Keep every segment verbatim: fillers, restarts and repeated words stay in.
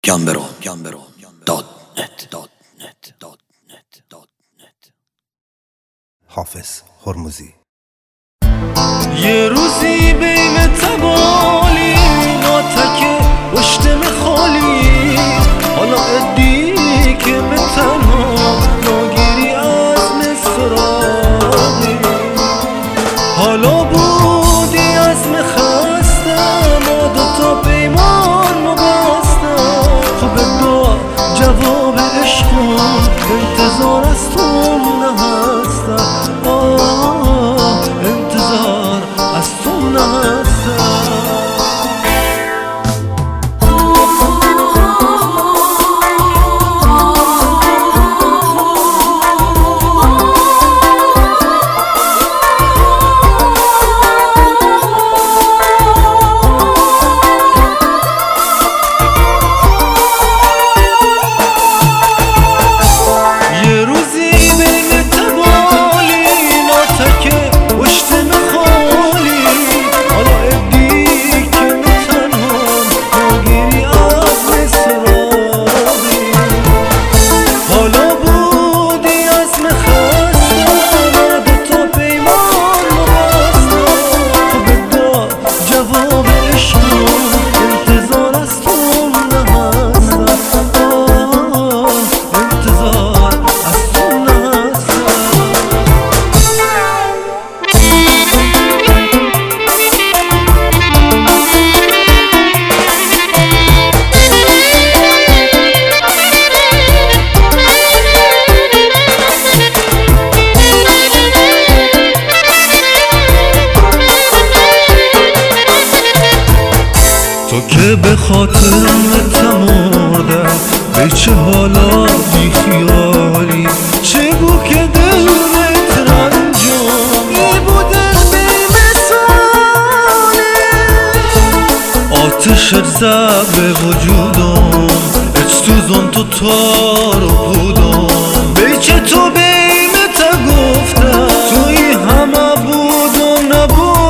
گامبرو گامبرو دات نت دات نت دات نت دات نت. حافظ هرمزی. یه روزی بین تبالی ناتک پشتم خالی، حالا ادی که به تنها ناگیری از مصرامی، حالا بودی از مخستم ما دوتا پیمان مبستم. خب دا جواب عشقم انتظار از تو نهستم، آه انتظار از تو نهستم. تو که به خاطرم تمردم، به چه حالات بی خیالی، چه بو که دل بهت رنجام ای بودن بی مثالی. آتشت زد به وجودم اچ تو زن تو تارو بودم، بیچه تو بیمت گفتم توی همه بودم نبود.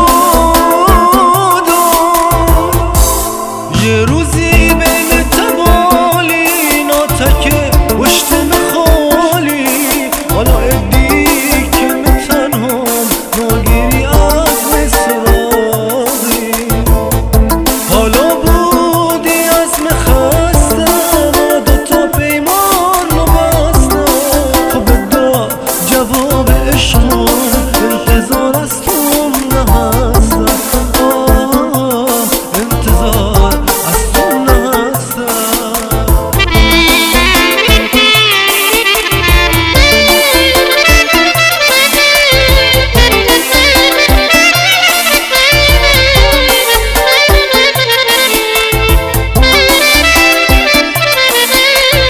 یه روزی بین تبالی ناتک پشتم خالی، حالا ادی که به تنها ناگیری از مصرامی، حالا بودی از مخستم ما دوتا پیمان مبستم. خب دا جواب عشقم انتظار از تو نهستم، آه انتظار از تو نهستم.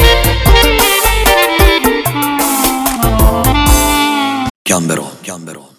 گامبرو گامبرو